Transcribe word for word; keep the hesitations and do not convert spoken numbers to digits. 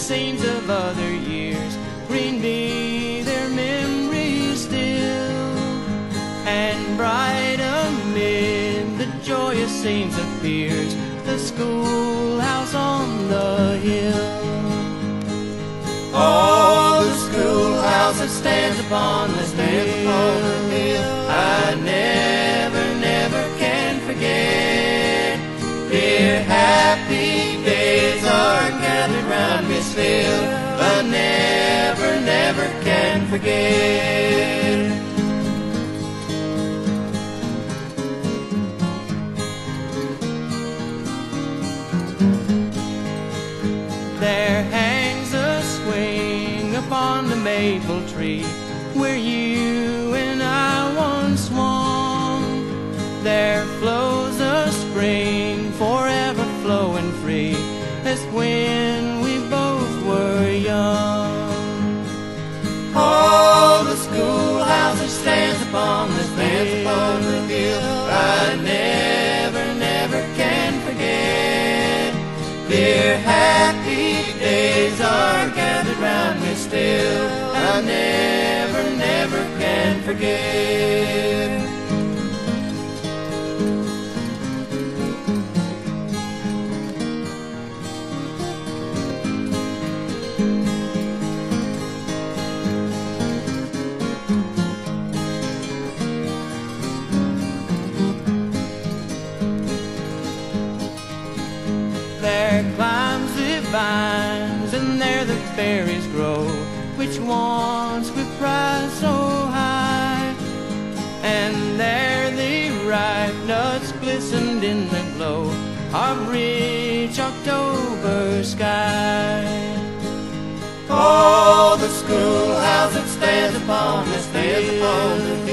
scenes of other years. Green be their memories still, and bright amid the joyous scenes appears the schoolhouse on the hill. Oh, the schoolhouse that stands upon this hill, I never, never can forget. Dear happy days are gathered round Miss Phil, I never, never can forget. There hangs a swing upon the maple tree where you and I once swung. There flows a spring forever flowing free as when we both were young. Oh, the schoolhouse that stands upon this hill, I never, never can forget. Dear happy days are gathered round me still, I never, never can forget. There climbs the vines, and there the berries grow, which once we prized so high. And there the ripe nuts glistened in the glow of rich October sky. Oh, the schoolhouse that stands upon this hill,